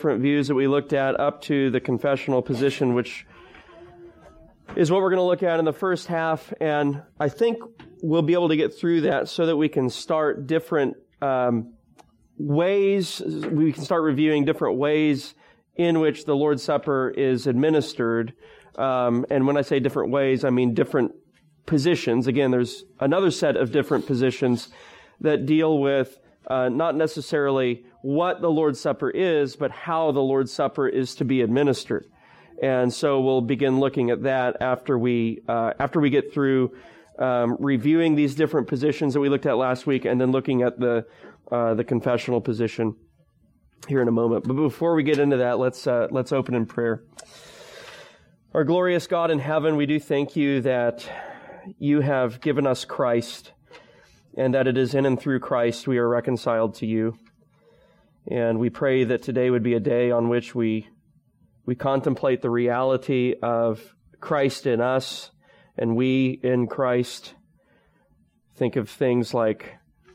different views that we looked at up to the confessional position, which is what we're going to look at in the first half. And I think we'll be able to get through that so that we can start different ways. We can start reviewing different ways in which the Lord's Supper is administered. And when I say different ways, I mean different positions. Again, there's another set of different positions that deal with not necessarily what the Lord's Supper is, but how the Lord's Supper is to be administered. And so we'll begin looking at that after we get through reviewing these different positions that we looked at last week, and then looking at the confessional position here in a moment. But before we get into that, let's open in prayer. Our glorious God in heaven, we do thank you that you have given us Christ, and that it is in and through Christ we are reconciled to you. And we pray that today would be a day on which we contemplate the reality of Christ in us, and we in Christ. Think of things like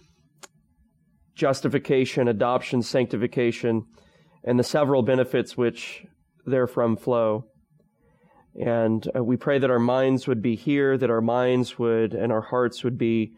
justification, adoption, sanctification, and the several benefits which therefrom flow. And we pray that our minds would be here, that our minds would and our hearts would be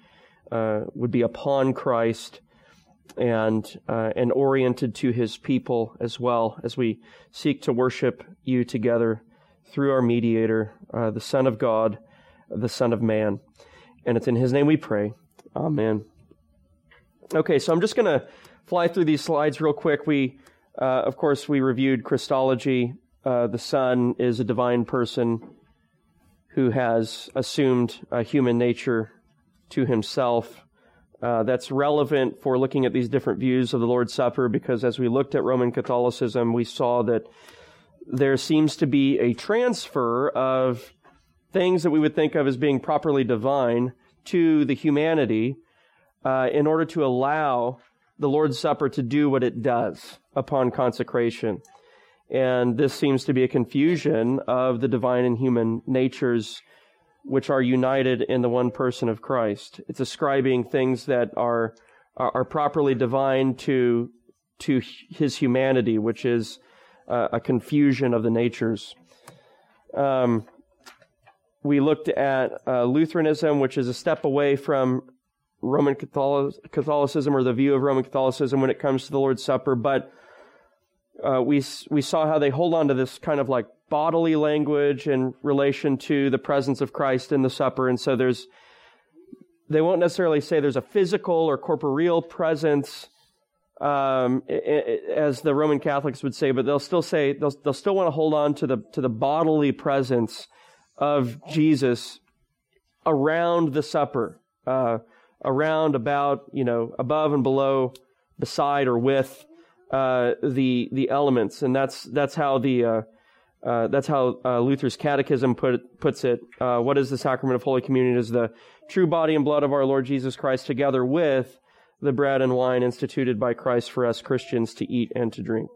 upon Christ and oriented to His people as well, as we seek to worship you together through our mediator, the Son of God, the Son of Man. And it's in His name we pray. Amen. Okay, so I'm just going to fly through these slides real quick. Of course, we reviewed Christology. The Son is a divine person who has assumed a human nature to Himself. That's relevant for looking at these different views of the Lord's Supper, because as we looked at Roman Catholicism, we saw that there seems to be a transfer of things that we would think of as being properly divine to the humanity in order to allow the Lord's Supper to do what it does upon consecration. And this seems to be a confusion of the divine and human natures which are united in the one person of Christ. It's ascribing things that are properly divine to His humanity, which is a confusion of the natures. We looked at Lutheranism, which is a step away from Roman Catholicism, or the view of Roman Catholicism when it comes to the Lord's Supper, but we saw how they hold on to this kind of like bodily language in relation to the presence of Christ in the supper. And so they won't necessarily say there's a physical or corporeal presence, as the Roman Catholics would say, but they'll still say, they'll still want to hold on to the bodily presence of Jesus around the supper, around, about, above and below, beside or with the elements. And that's how Luther's Catechism puts it. What is the sacrament of Holy Communion? Is the true body and blood of our Lord Jesus Christ, together with the bread and wine instituted by Christ for us Christians to eat and to drink.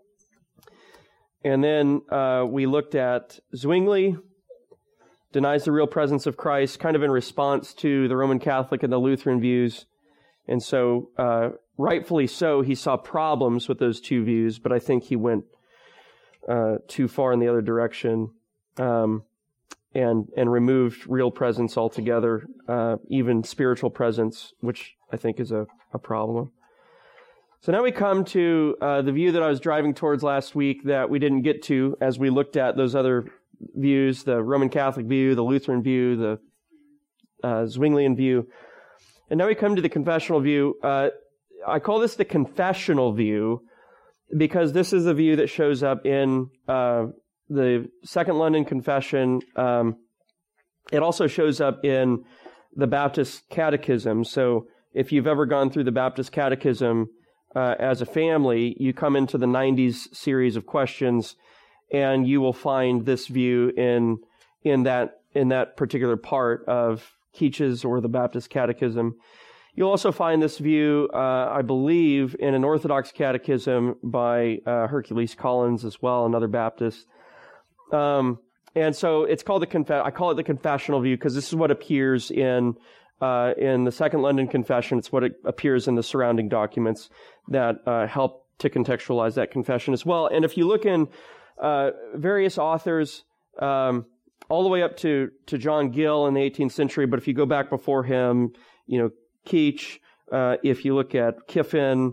And then we looked at Zwingli, denies the real presence of Christ, kind of in response to the Roman Catholic and the Lutheran views. And so, rightfully so, he saw problems with those two views, but I think he went too far in the other direction, and removed real presence altogether, even spiritual presence, which I think is a problem. So now we come to the view that I was driving towards last week that we didn't get to as we looked at those other views, the Roman Catholic view, the Lutheran view, the Zwinglian view. And now we come to the confessional view. I call this the confessional view because this is the view that shows up in the Second London Confession. It also shows up in the Baptist Catechism. So if you've ever gone through the Baptist Catechism as a family, you come into the 90s series of questions, and you will find this view in that particular part of Keach's or the Baptist Catechism. You'll also find this view, I believe, in an Orthodox Catechism by Hercules Collins as well, another Baptist. And so it's called I call it the confessional view because this is what appears in the Second London Confession. It's what it appears in the surrounding documents that help to contextualize that confession as well. And if you look in various authors, all the way up to John Gill in the 18th century, but if you go back before him, Keach, if you look at Kiffin,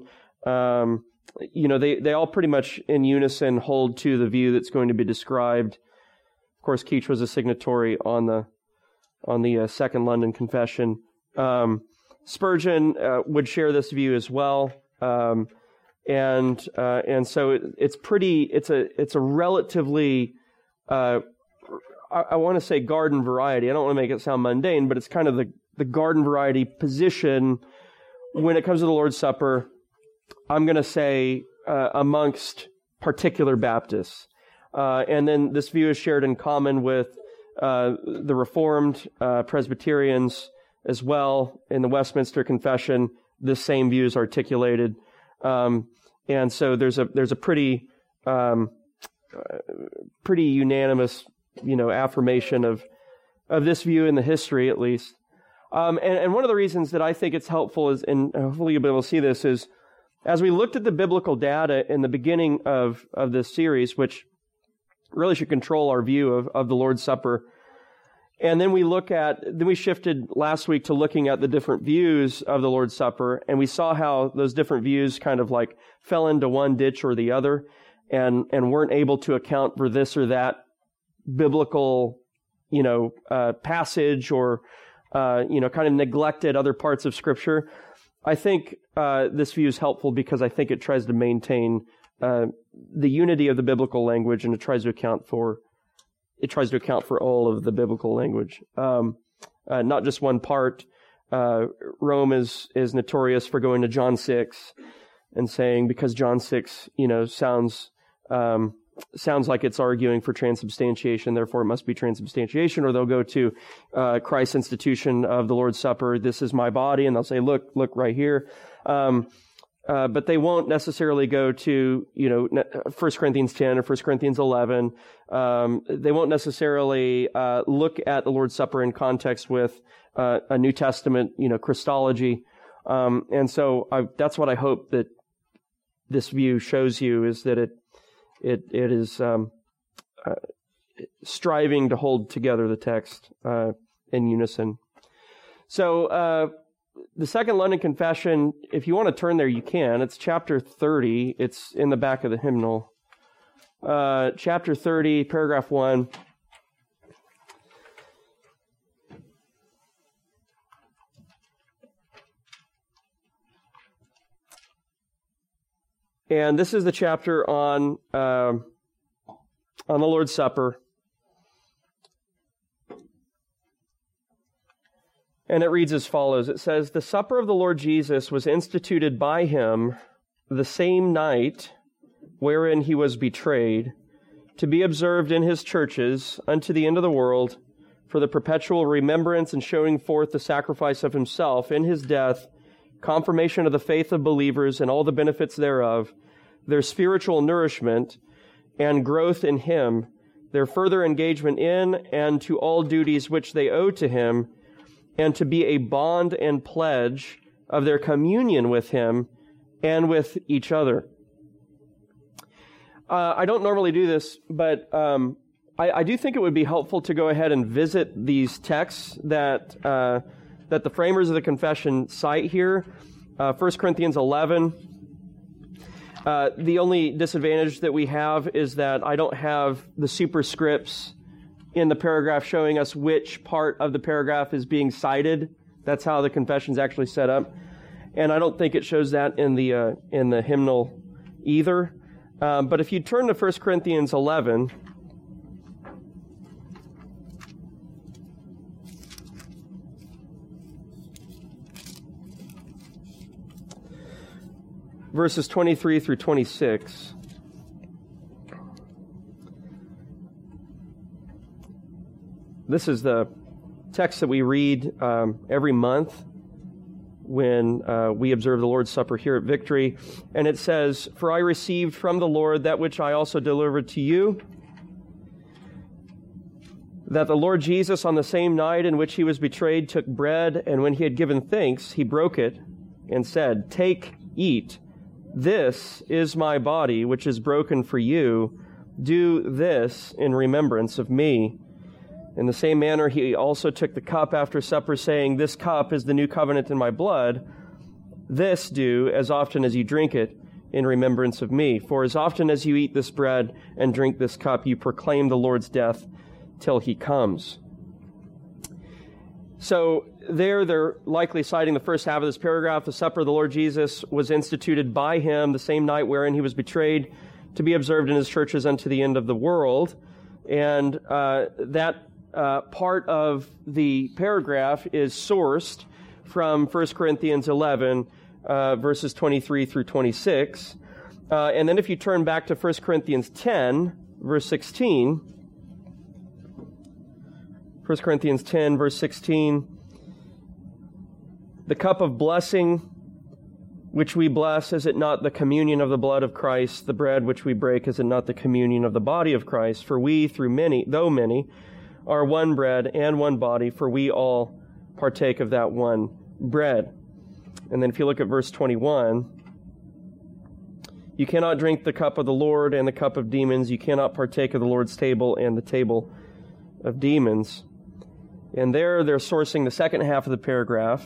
they all pretty much in unison hold to the view that's going to be described. Of course, Keach was a signatory on the Second London Confession. Spurgeon would share this view as well, and so it's a relatively I want to say garden variety. I don't want to make it sound mundane, but it's kind of the garden variety position when it comes to the Lord's Supper. I'm going to say amongst particular Baptists. And then this view is shared in common with the Reformed Presbyterians as well. In the Westminster Confession, this same view is articulated. And so there's a pretty unanimous affirmation of this view in the history, at least. And one of the reasons that I think it's helpful is, and hopefully you'll be able to see this, is as we looked at the biblical data in the beginning of this series, which really should control our view of the Lord's Supper, and then we shifted last week to looking at the different views of the Lord's Supper, and we saw how those different views kind of like fell into one ditch or the other, and weren't able to account for this or that biblical, passage, or kind of neglected other parts of Scripture. I think this view is helpful because I think it tries to maintain the unity of the biblical language, and it tries to account for all of the biblical language, not just one part. Rome is notorious for going to John 6 and saying, because John 6, sounds like it's arguing for transubstantiation, therefore it must be transubstantiation. Or they'll go to Christ's institution of the Lord's Supper, this is my body, and they'll say, look right here. But they won't necessarily go to 1 Corinthians 10 or 1 Corinthians 11. They won't necessarily look at the Lord's Supper in context with a New Testament Christology. And so that's what I hope that this view shows you, is that it is striving to hold together the text in unison. So the Second London Confession, if you want to turn there, you can. It's chapter 30. It's in the back of the hymnal. Chapter 30, paragraph 1. And this is the chapter on the Lord's Supper. And it reads as follows. It says, "The supper of the Lord Jesus was instituted by him the same night wherein he was betrayed, to be observed in his churches unto the end of the world, for the perpetual remembrance and showing forth the sacrifice of himself in his death, confirmation of the faith of believers and all the benefits thereof, their spiritual nourishment and growth in him, their further engagement in and to all duties which they owe to him, and to be a bond and pledge of their communion with him and with each other." I don't normally do this, but I do think it would be helpful to go ahead and visit these texts that the framers of the confession cite here. 1 Corinthians 11. The only disadvantage that we have is that I don't have the superscripts in the paragraph showing us which part of the paragraph is being cited. That's how the confession's actually set up. And I don't think it shows that in the hymnal either. But if you turn to 1 Corinthians 11, verses 23 through 26, this is the text that we read every month when we observe the Lord's Supper here at Victory. And it says, "For I received from the Lord that which I also delivered to you, that the Lord Jesus on the same night in which he was betrayed took bread, and when he had given thanks, he broke it and said, 'Take, eat. This is my body, which is broken for you. Do this in remembrance of me. In the same manner, he also took the cup after supper, saying, This cup is the new covenant in my blood. This do as often as you drink it in remembrance of me. For as often as you eat this bread and drink this cup, you proclaim the Lord's death till he comes. So they're likely citing the first half of this paragraph. The supper of the Lord Jesus was instituted by him the same night wherein he was betrayed, to be observed in his churches unto the end of the world. And that part of the paragraph is sourced from 1 Corinthians 11, verses 23 through 26. And then if you turn back to 1 Corinthians 10, verse 16, 1 Corinthians 10, verse 16, the cup of blessing which we bless, is it not the communion of the blood of Christ? The bread which we break, is it not the communion of the body of Christ? For we, though many, are one bread and one body, for we all partake of that one bread. And then if you look at verse 21, you cannot drink the cup of the Lord and the cup of demons. You cannot partake of the Lord's table and the table of demons. And they're sourcing the second half of the paragraph,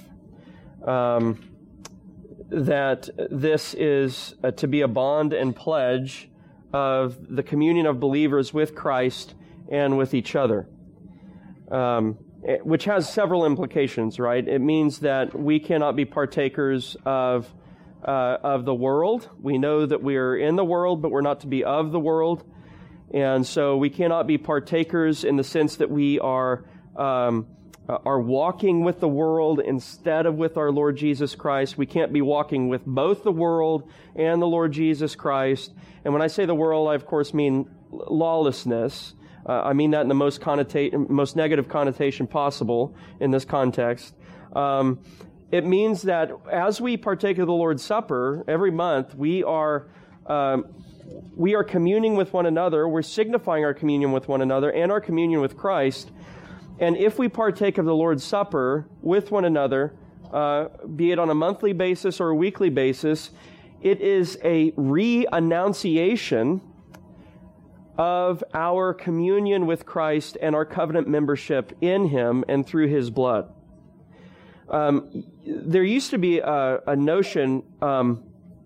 that this is to be a bond and pledge of the communion of believers with Christ and with each other, which has several implications, right? It means that we cannot be partakers of the world. We know that we are in the world, but we're not to be of the world. And so we cannot be partakers in the sense that we are walking with the world instead of with our Lord Jesus Christ. We can't be walking with both the world and the Lord Jesus Christ. And when I say the world, I of course mean lawlessness. I mean that in the most negative connotation possible in this context. It means that as we partake of the Lord's Supper every month, we are communing with one another. We're signifying our communion with one another and our communion with Christ. And if we partake of the Lord's Supper with one another, be it on a monthly basis or a weekly basis, it is a re-annunciation of our communion with Christ and our covenant membership in Him and through His blood. There used to be a notion of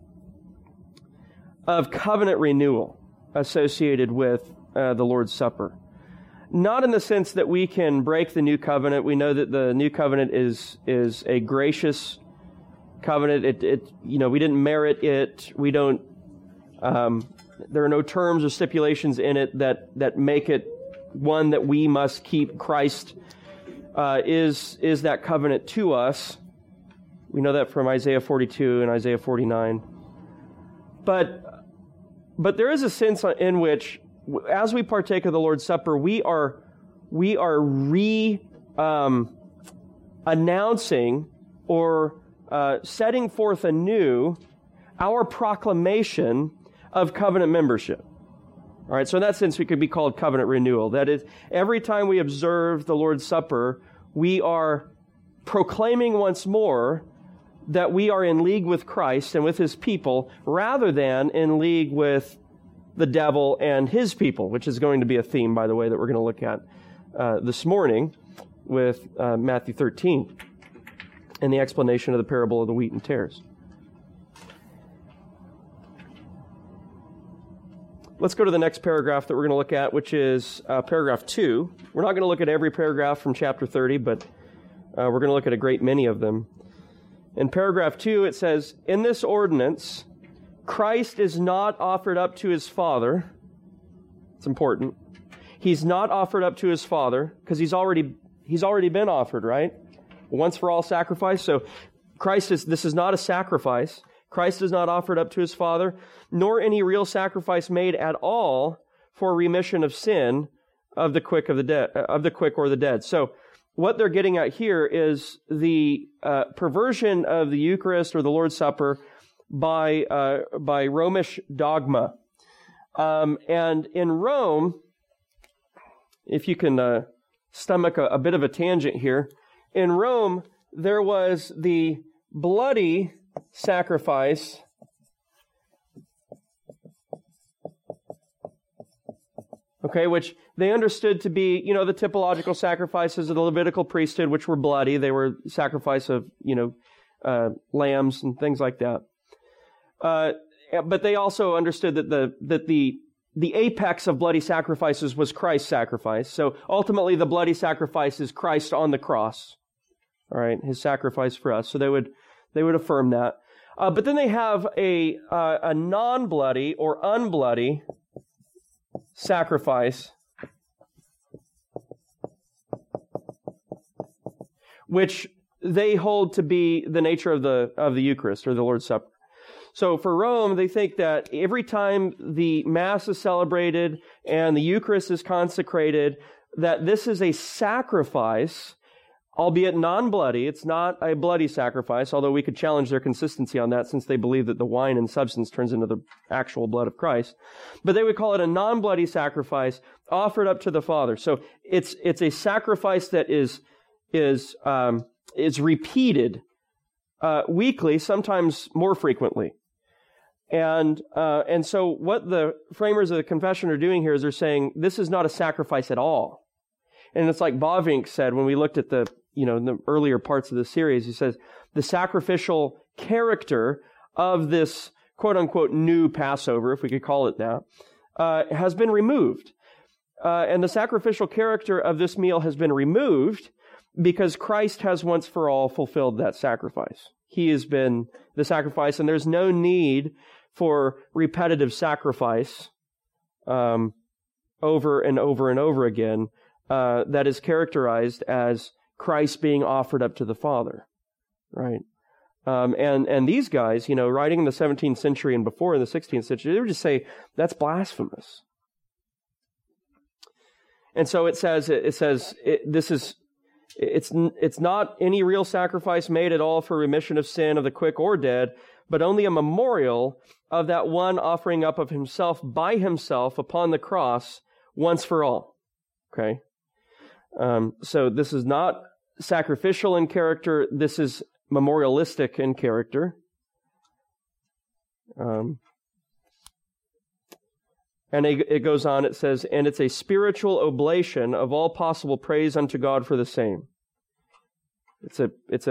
covenant renewal associated with the Lord's Supper. Not in the sense that we can break the new covenant. We know that the new covenant is a gracious covenant. We didn't merit it. We don't. There are no terms or stipulations in it that make it one that we must keep. Christ is that covenant to us. We know that from Isaiah 42 and Isaiah 49. But there is a sense in which, as we partake of the Lord's Supper, we are announcing or setting forth anew our proclamation of covenant membership. All right, so in that sense, we could be called covenant renewal. That is, every time we observe the Lord's Supper, we are proclaiming once more that we are in league with Christ and with His people, rather than in league with the devil and his people, which is going to be a theme, by the way, that we're going to look at this morning with Matthew 13 and the explanation of the parable of the wheat and tares. Let's go to the next paragraph that we're going to look at, which is paragraph 2. We're not going to look at every paragraph from chapter 30, but we're going to look at a great many of them. In paragraph 2, it says, "In this ordinance, Christ is not offered up to His Father." It's important. He's not offered up to His Father because He's already been offered, right? Once for all sacrifice. So this is not a sacrifice. Christ is not offered up to His Father, nor any real sacrifice made at all for remission of sin of the quick or the dead. So what they're getting at here is the perversion of the Eucharist or the Lord's Supper by Romish dogma. And in Rome, if you can stomach a bit of a tangent here, in Rome, there was the bloody sacrifice okay, which they understood to be, the typological sacrifices of the Levitical priesthood, which were bloody. They were sacrifice of, lambs and things like that. But they also understood that the apex of bloody sacrifices was Christ's sacrifice. So ultimately, the bloody sacrifice is Christ on the cross. All right, his sacrifice for us. So they would affirm that. But then they have a non-bloody or unbloody sacrifice, which they hold to be the nature of the Eucharist or the Lord's Supper. So for Rome, they think that every time the Mass is celebrated and the Eucharist is consecrated, that this is a sacrifice, albeit non-bloody. It's not a bloody sacrifice, although we could challenge their consistency on that since they believe that the wine in substance turns into the actual blood of Christ. But they would call it a non-bloody sacrifice offered up to the Father. So it's a sacrifice that is repeated weekly, sometimes more frequently. And so what the framers of the confession are doing here is they're saying this is not a sacrifice at all. And it's like Bavinck said when we looked at in the earlier parts of the series, he says the sacrificial character of this quote unquote new Passover, if we could call it that, has been removed. And the sacrificial character of this meal has been removed because Christ has once for all fulfilled that sacrifice. He has been the sacrifice, and there's no need for repetitive sacrifice over and over and over again that is characterized as Christ being offered up to the Father, right? And these guys, writing in the 17th century and before in the 16th century, they would just say, that's blasphemous. And so it's not any real sacrifice made at all for remission of sin of the quick or dead, but only a memorial of that one offering up of himself by himself upon the cross once for all. Okay? So this is not sacrificial in character. This is memorialistic in character. And it goes on, it says, and it's a spiritual oblation of all possible praise unto God for the same. It's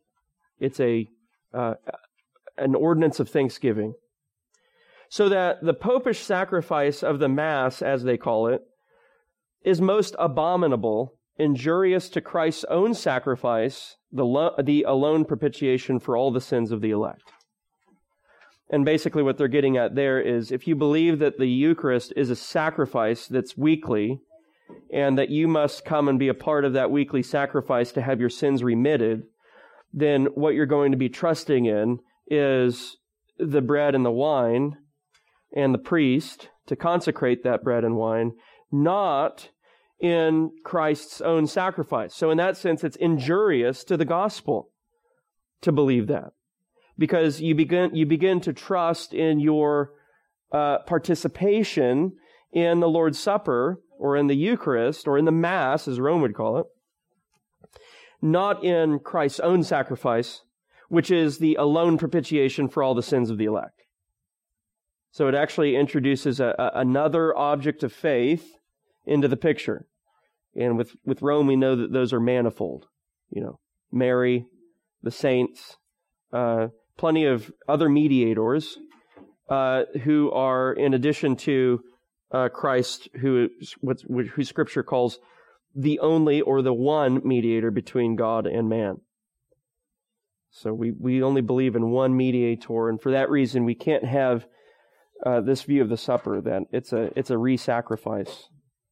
an ordinance of thanksgiving. So that the popish sacrifice of the Mass, as they call it, is most abominable, injurious to Christ's own sacrifice, the alone propitiation for all the sins of the elect. And basically what they're getting at there is if you believe that the Eucharist is a sacrifice that's weekly, and that you must come and be a part of that weekly sacrifice to have your sins remitted, then what you're going to be trusting in is the bread and the wine and the priest to consecrate that bread and wine, not in Christ's own sacrifice. So in that sense, it's injurious to the gospel to believe that, because you begin to trust in your participation in the Lord's Supper or in the Eucharist or in the Mass, as Rome would call it, not in Christ's own sacrifice, which is the alone propitiation for all the sins of the elect. So it actually introduces another object of faith into the picture. And with Rome, we know that those are manifold. Mary, the saints, plenty of other mediators who are, in addition to Christ, who Scripture calls the only or the one mediator between God and man. So we only believe in one mediator, and for that reason, we can't have this view of the supper that it's a re-sacrifice.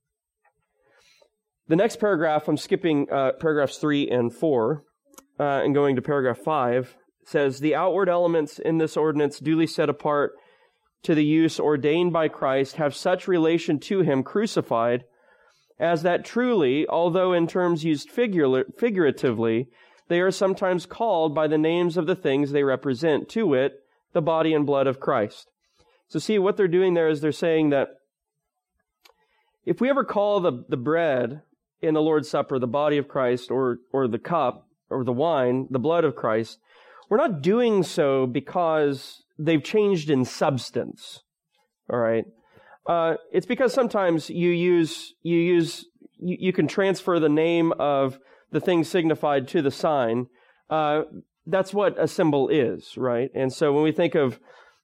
The next paragraph, I'm skipping paragraphs 3 and 4 and going to paragraph 5, says, the outward elements in this ordinance duly set apart to the use ordained by Christ have such relation to him crucified as that truly, although in terms used figuratively, they are sometimes called by the names of the things they represent, to wit, the body and blood of Christ. So see, what they're doing there is they're saying that if we ever call the bread in the Lord's Supper the body of Christ, or the cup, or the wine, the blood of Christ, we're not doing so because they've changed in substance, all right? It's because sometimes you can transfer the name of the thing signified to the sign. That's what a symbol is, right? And so when we think of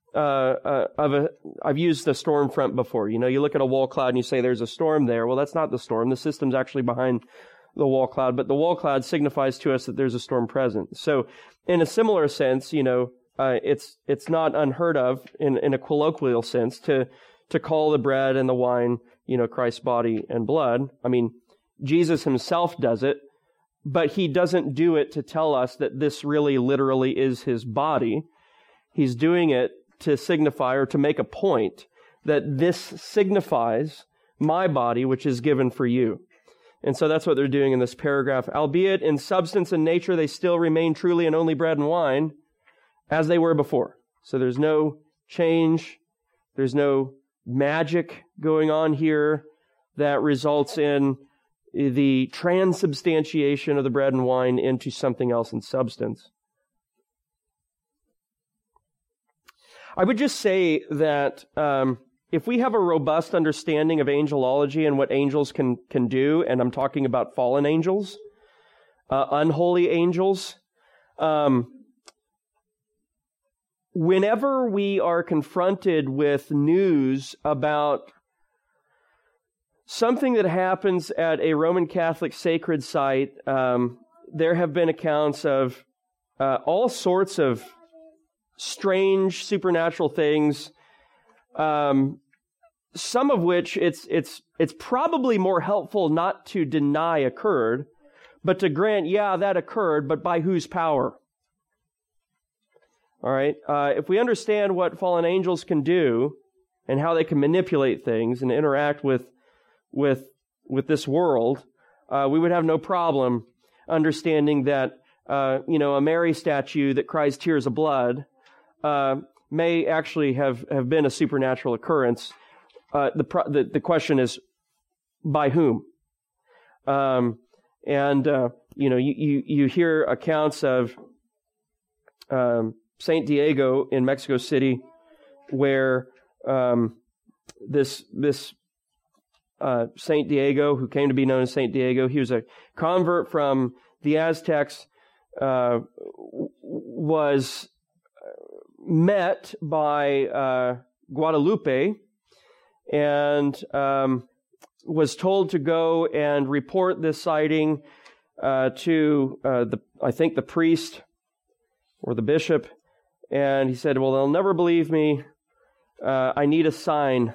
I've used the storm front before. You look at a wall cloud and you say there's a storm there. Well, that's not the storm. The system's actually behind the wall cloud, but the wall cloud signifies to us that there's a storm present. So in a similar sense, it's not unheard of in a colloquial sense to call the bread and the wine, Christ's body and blood. I mean, Jesus himself does it, but he doesn't do it to tell us that this really literally is his body. He's doing it to signify or to make a point that this signifies my body, which is given for you. And so that's what they're doing in this paragraph. Albeit in substance and nature, they still remain truly and only bread and wine as they were before. So there's no change. There's no magic going on here that results in the transubstantiation of the bread and wine into something else in substance. I would just say that if we have a robust understanding of angelology and what angels can do, and I'm talking about fallen angels, unholy angels, whenever we are confronted with news about something that happens at a Roman Catholic sacred site, there have been accounts of all sorts of strange supernatural things, some of which it's probably more helpful not to deny occurred, but to grant, yeah, that occurred, but by whose power? All right. If we understand what fallen angels can do and how they can manipulate things and interact with this world, we would have no problem understanding that a Mary statue that cries tears of blood may actually have been a supernatural occurrence. The question is, by whom? You hear accounts of Saint Diego in Mexico City, where this Saint Diego, who came to be known as Saint Diego, he was a convert from the Aztecs, was met by Guadalupe and was told to go and report this sighting to the priest or the bishop, and he said, well, they'll never believe me. I need a sign.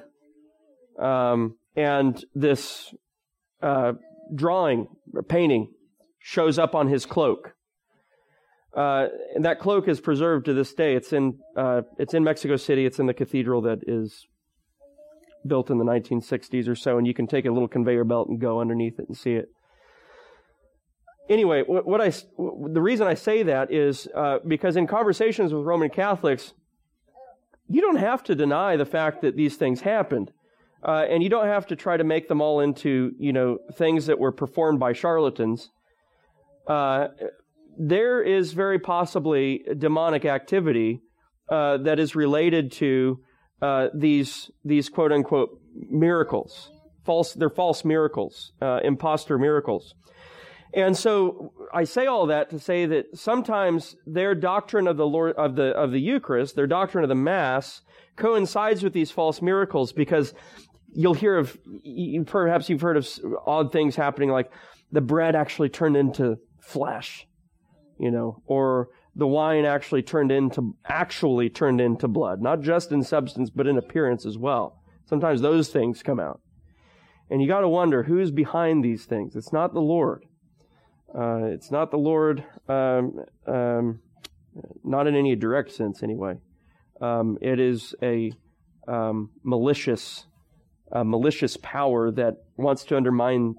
And this drawing, or painting, shows up on his cloak. And that cloak is preserved to this day. It's in Mexico City. It's in the cathedral that is built in the 1960s or so, and you can take a little conveyor belt and go underneath it and see it. Anyway, the reason I say that is because in conversations with Roman Catholics, you don't have to deny the fact that these things happened. And you don't have to try to make them all into, things that were performed by charlatans. There is very possibly demonic activity that is related to these quote unquote miracles. They're false miracles, imposter miracles. And so I say all that to say that sometimes their doctrine of the Lord of the Eucharist, their doctrine of the Mass, coincides with these false miracles, because you'll hear of, perhaps you've heard of odd things happening, like the bread actually turned into flesh, or the wine actually turned into blood, not just in substance, but in appearance as well. Sometimes those things come out. And you got to wonder who's behind these things. It's not the Lord. It's not the Lord, not in any direct sense anyway. It is a malicious power that wants to undermine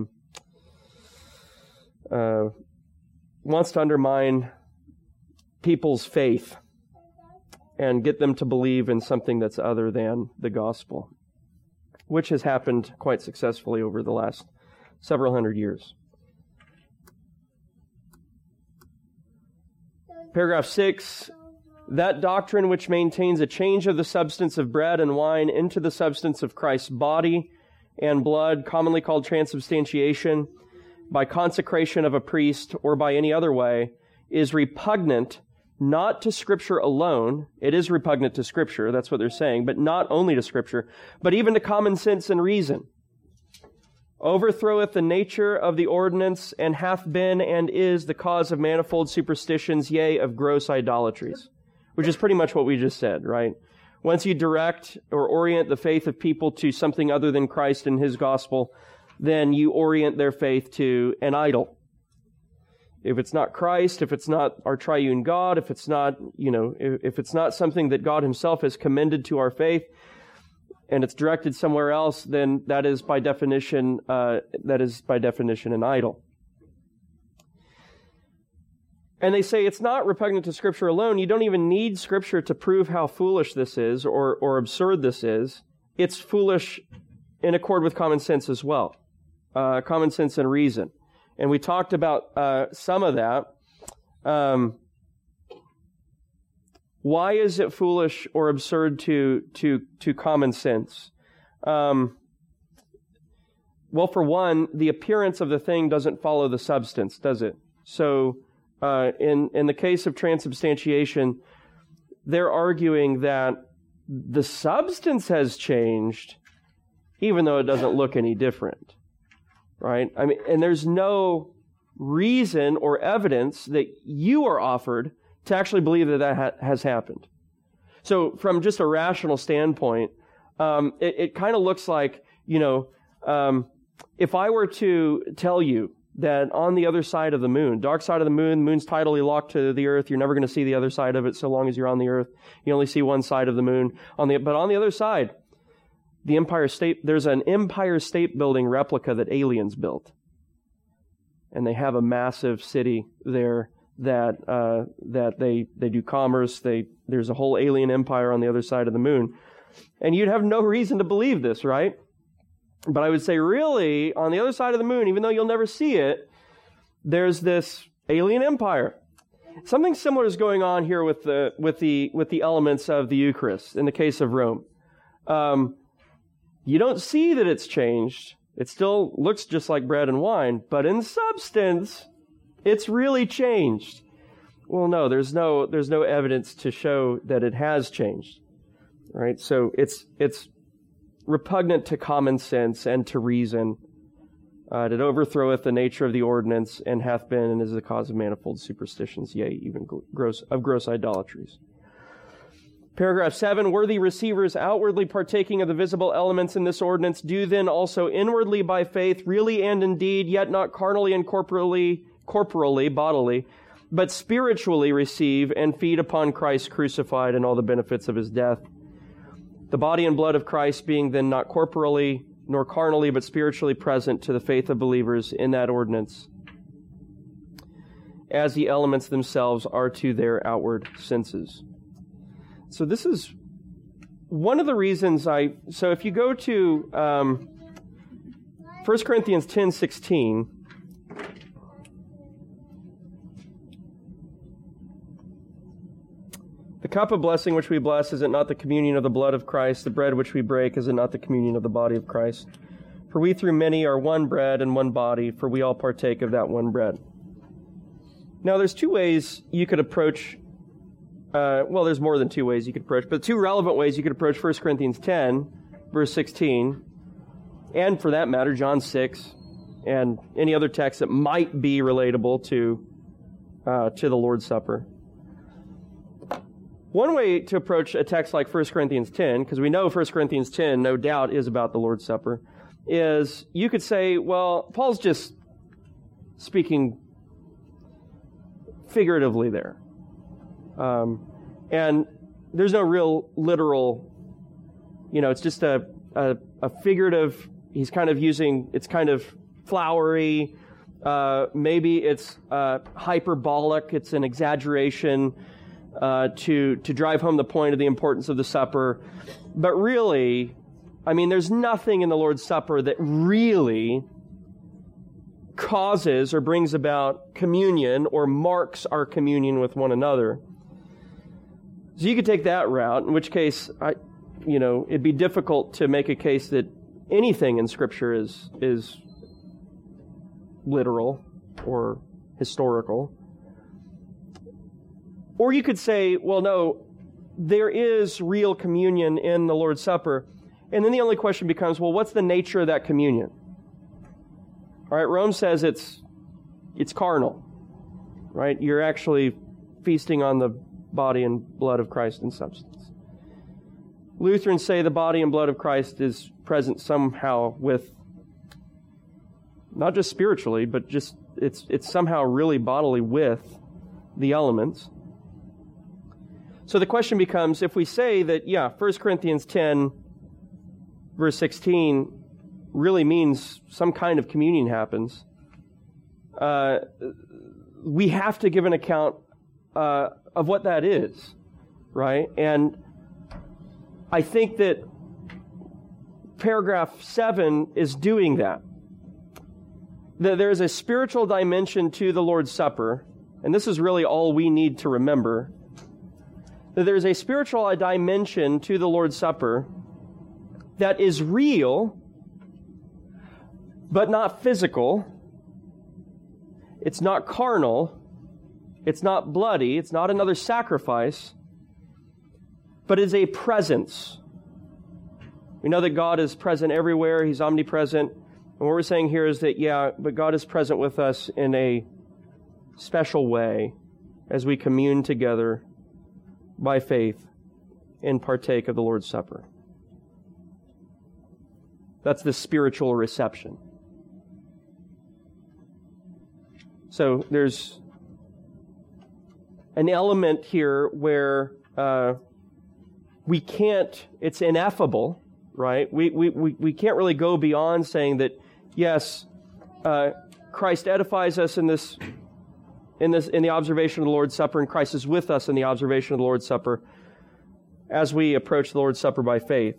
people's faith and get them to believe in something that's other than the gospel, which has happened quite successfully over the last several hundred years. Paragraph 6, That doctrine which maintains a change of the substance of bread and wine into the substance of Christ's body and blood, commonly called transubstantiation, by consecration of a priest or by any other way, is repugnant not to Scripture alone. It is repugnant to Scripture, that's what they're saying, but not only to Scripture, but even to common sense and reason. Overthroweth the nature of the ordinance, and hath been and is the cause of manifold superstitions, yea, of gross idolatries. Which is pretty much what we just said, right? Once you direct or orient the faith of people to something other than Christ and His gospel, then you orient their faith to an idol. If it's not Christ, if it's not our triune God, if it's not, if it's not something that God Himself has commended to our faith, and it's directed somewhere else, then that is by definition an idol. And they say it's not repugnant to Scripture alone. You don't even need Scripture to prove how foolish this is or absurd this is. It's foolish in accord with common sense as well. Common sense and reason. And we talked about some of that. Why is it foolish or absurd to common sense? Well, for one, the appearance of the thing doesn't follow the substance, does it? So, in the case of transubstantiation, they're arguing that the substance has changed, even though it doesn't look any different, right? I mean, and there's no reason or evidence that you are offered to actually believe that has happened. So, from just a rational standpoint, it kind of looks like, if I were to tell you that on the other side of the moon, dark side of the moon's tidally locked to the earth. You're never going to see the other side of it so long as you're on the earth. You only see one side of the moon. But on the other side, there's an Empire State Building replica that aliens built. And they have a massive city there that they do commerce. There's a whole alien empire on the other side of the moon. And you'd have no reason to believe this, right? But I would say, really, on the other side of the moon, even though you'll never see it, there's this alien empire. Something similar is going on here with the elements of the Eucharist in the case of Rome. You don't see that it's changed. It still looks just like bread and wine, but in substance, it's really changed. Well, no, there's no evidence to show that it has changed, right? So it's repugnant to common sense and to reason. It overthroweth the nature of the ordinance, and hath been and is the cause of manifold superstitions, yea, even gross idolatries. Paragraph 7, worthy receivers outwardly partaking of the visible elements in this ordinance do then also inwardly by faith, really and indeed, yet not carnally and corporally, bodily, but spiritually receive and feed upon Christ crucified and all the benefits of His death. The body and blood of Christ being then not corporally nor carnally, but spiritually present to the faith of believers in that ordinance, as the elements themselves are to their outward senses. So this is one of the reasons so if you go to 1 Corinthians 10:16, the cup of blessing which we bless, is it not the communion of the blood of Christ? The bread which we break, is it not the communion of the body of Christ? For we through many are one bread and one body, for we all partake of that one bread. Now there's two ways you could approach, there's more than two ways you could approach, but two relevant ways you could approach 1 Corinthians 10, verse 16, and for that matter, John 6, and any other text that might be relatable to the Lord's Supper. One way to approach a text like 1 Corinthians 10, because we know 1 Corinthians 10, no doubt, is about the Lord's Supper, is you could say, well, Paul's just speaking figuratively there. And there's no real literal, it's just a figurative, he's kind of using, it's kind of flowery, maybe it's hyperbolic, it's an exaggeration, to drive home the point of the importance of the supper. But really, there's nothing in the Lord's Supper that really causes or brings about communion or marks our communion with one another. So you could take that route, in which case, it'd be difficult to make a case that anything in Scripture is literal or historical. Or you could say, well, no, there is real communion in the Lord's Supper. And then the only question becomes, well, what's the nature of that communion? All right, Rome says it's carnal, right? You're actually feasting on the body and blood of Christ in substance. Lutherans say the body and blood of Christ is present somehow with, not just spiritually, but just it's somehow really bodily with the elements. So the question becomes, if we say that, 1 Corinthians 10, verse 16, really means some kind of communion happens, we have to give an account of what that is, right? And I think that paragraph 7 is doing that. That there is a spiritual dimension to the Lord's Supper, and this is really all we need to remember, that there's a spiritual dimension to the Lord's Supper that is real, but not physical. It's not carnal. It's not bloody. It's not another sacrifice, but is a presence. We know that God is present everywhere. He's omnipresent. And what we're saying here is that, but God is present with us in a special way as we commune together by faith and partake of the Lord's Supper. That's the spiritual reception. So there's an element here where we can't, it's ineffable, right? We can't really go beyond saying that, yes, Christ edifies us in the observation of the Lord's Supper, and Christ is with us in the observation of the Lord's Supper as we approach the Lord's Supper by faith.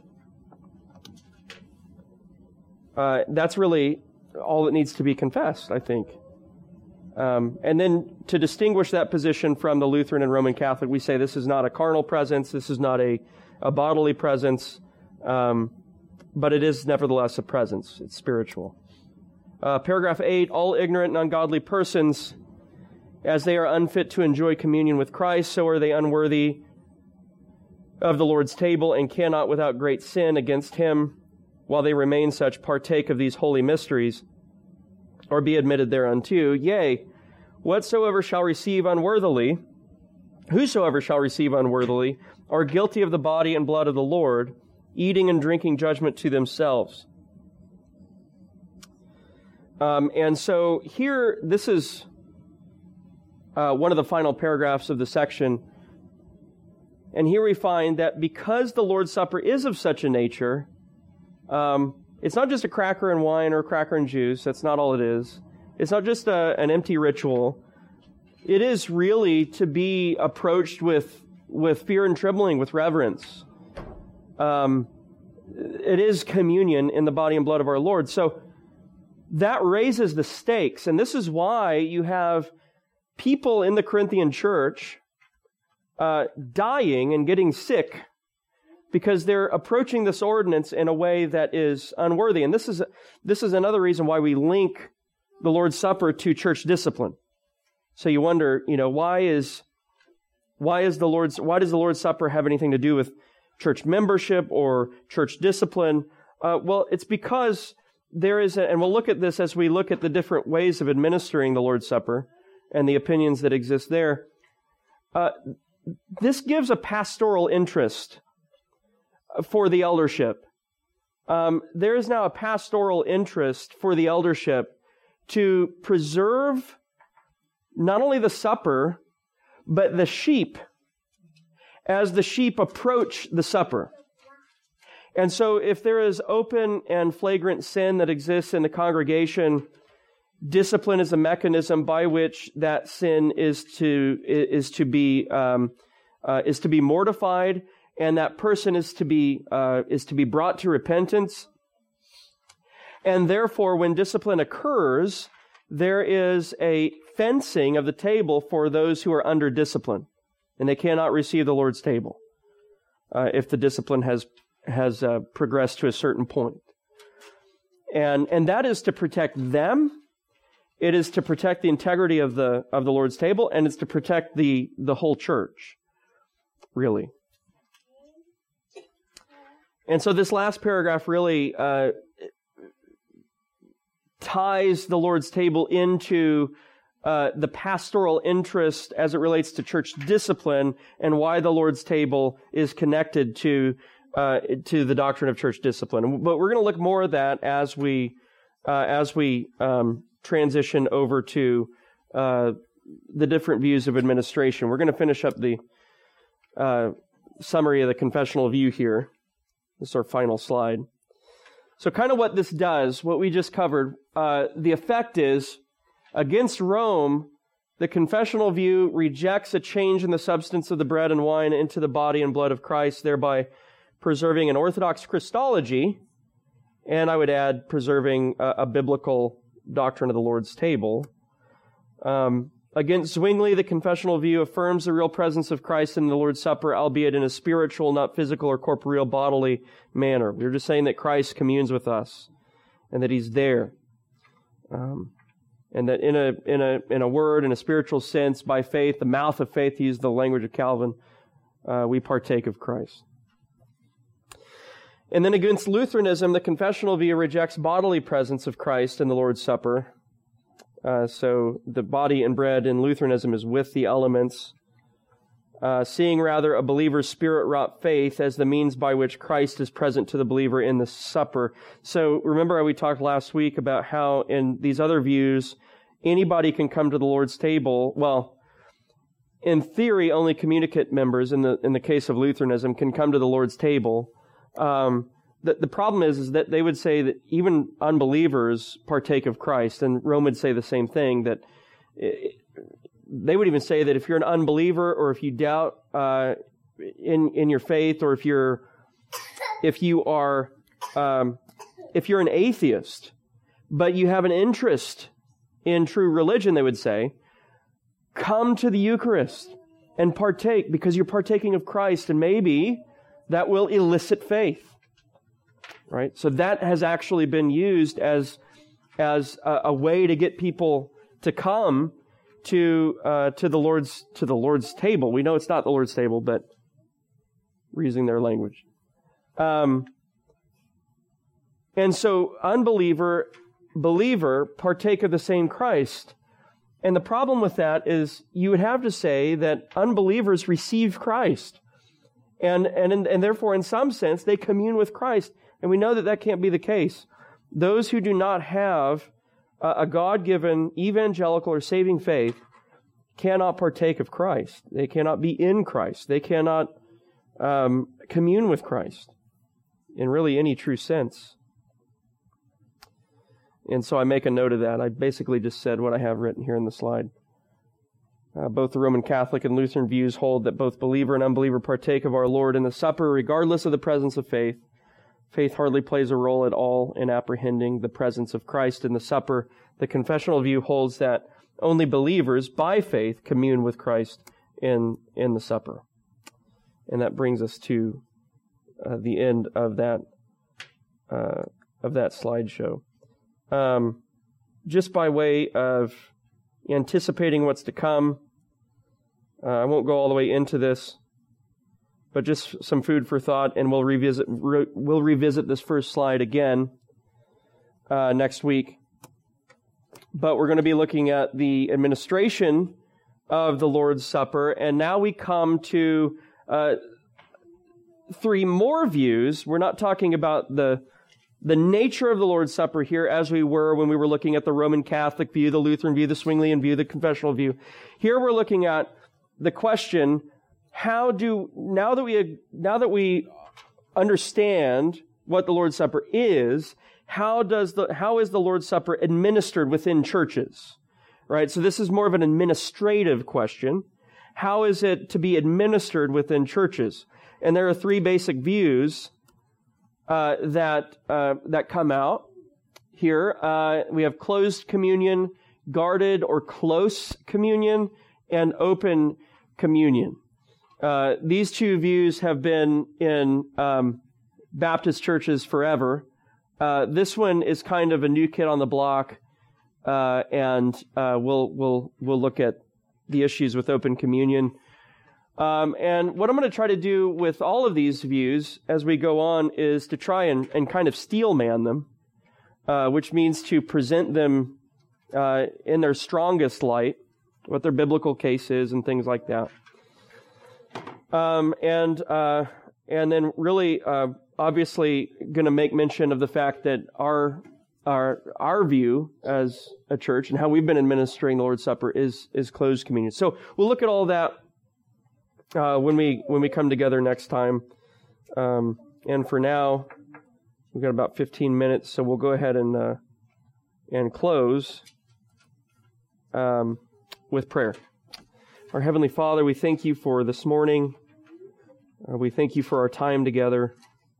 That's really all that needs to be confessed, I think. And then to distinguish that position from the Lutheran and Roman Catholic, we say this is not a carnal presence, this is not a bodily presence, but it is nevertheless a presence. It's spiritual. Paragraph 8, all ignorant and ungodly persons, as they are unfit to enjoy communion with Christ, so are they unworthy of the Lord's table and cannot without great sin against Him, while they remain such, partake of these holy mysteries, or be admitted thereunto. Yea, whosoever shall receive unworthily, are guilty of the body and blood of the Lord, eating and drinking judgment to themselves. And so here, this is one of the final paragraphs of the section. And here we find that because the Lord's Supper is of such a nature, it's not just a cracker and wine or a cracker and juice. That's not all it is. It's not just an empty ritual. It is really to be approached with fear and trembling, with reverence. It is communion in the body and blood of our Lord. So that raises the stakes. And this is why you have people in the Corinthian church dying and getting sick, because they're approaching this ordinance in a way that is unworthy. And this is another reason why we link the Lord's Supper to church discipline. So you wonder, why does the Lord's Supper have anything to do with church membership or church discipline? Well, it's because there is and we'll look at this as we look at the different ways of administering the Lord's Supper and the opinions that exist there. This gives a pastoral interest for the eldership. There is now a pastoral interest for the eldership to preserve not only the supper, but the sheep as the sheep approach the supper. And so if there is open and flagrant sin that exists in the congregation, discipline is a mechanism by which that sin is to be mortified, and that person is to be brought to repentance. And therefore, when discipline occurs, there is a fencing of the table for those who are under discipline. and they cannot receive the Lord's table if the discipline has progressed to a certain point. And that is to protect them. It is to protect the integrity of the Lord's table, and it's to protect the whole church, really. And so this last paragraph really ties the Lord's table into the pastoral interest as it relates to church discipline, and why the Lord's table is connected to the doctrine of church discipline. But we're going to look more at that as we transition over to the different views of administration. We're going to finish up the summary of the confessional view here. This is our final slide. So kind of what this does, what we just covered, the effect is, against Rome, the confessional view rejects a change in the substance of the bread and wine into the body and blood of Christ, thereby preserving an orthodox Christology, and I would add preserving a biblical doctrine of the Lord's table. Against Zwingli, the confessional view affirms the real presence of Christ in the Lord's Supper, albeit in a spiritual, not physical or corporeal bodily manner. We're just saying that Christ communes with us and that He's there. And that in a word, in a spiritual sense, by faith, the mouth of faith, to use the language of Calvin, we partake of Christ. And then against Lutheranism, the confessional view rejects bodily presence of Christ in the Lord's Supper. So the body and bread in Lutheranism is with the elements, seeing rather a believer's spirit-wrought faith as the means by which Christ is present to the believer in the supper. So remember how we talked last week about how in these other views, anybody can come to the Lord's table. Well, in theory, only communicant members, in the case of Lutheranism, can come to the Lord's table. The problem is that they would say that even unbelievers partake of Christ, and Rome would say the same thing, that they would even say that if you're an unbeliever or if you doubt in your faith, or if you're an atheist, but you have an interest in true religion, they would say, come to the Eucharist and partake, because you're partaking of Christ, and maybe that will elicit faith. Right? So that has actually been used as a way to get people to come to the Lord's table. We know it's not the Lord's table, but we're using their language. And so unbeliever, believer partake of the same Christ. And the problem with that is you would have to say that unbelievers receive Christ. And therefore, in some sense, they commune with Christ. And we know that that can't be the case. Those who do not have a God-given evangelical or saving faith cannot partake of Christ. They cannot be in Christ. They cannot commune with Christ in really any true sense. And so I make a note of that. I basically just said what I have written here in the slide. Both the Roman Catholic and Lutheran views hold that both believer and unbeliever partake of our Lord in the supper, regardless of the presence of faith. Faith hardly plays a role at all in apprehending the presence of Christ in the supper. The confessional view holds that only believers, by faith, commune with Christ in the supper. And that brings us to the end of that slideshow. Just by way of anticipating what's to come, I won't go all the way into this, but just some food for thought, and we'll revisit this first slide again next week. But we're going to be looking at the administration of the Lord's Supper, and now we come to three more views. We're not talking about the nature of the Lord's Supper here as we were when we were looking at the Roman Catholic view, the Lutheran view, the Zwinglian view, the confessional view. Here we're looking at the question, now that we understand what the Lord's Supper is, how is the Lord's Supper administered within churches? Right? So this is more of an administrative question. How is it to be administered within churches? And there are three basic views that come out here. We have closed communion, guarded or close communion, and open communion. These two views have been in Baptist churches forever. This one is kind of a new kid on the block, and we'll look at the issues with open communion. And what I'm going to try to do with all of these views as we go on is to try and kind of steel man them, which means to present them in their strongest light, what their biblical case is, and things like that. And then really, obviously, going to make mention of the fact that our view as a church and how we've been administering the Lord's Supper is closed communion. So we'll look at all that when we come together next time. And for now, we've got about 15 minutes, so we'll go ahead and close with prayer. Our Heavenly Father, we thank you for this morning. We thank you for our time together.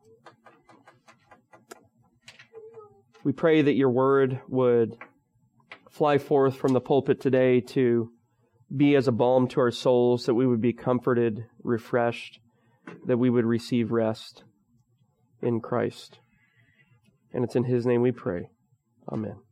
We pray that your word would fly forth from the pulpit today to be as a balm to our souls, that we would be comforted, refreshed, that we would receive rest in Christ. And it's in His name we pray. Amen.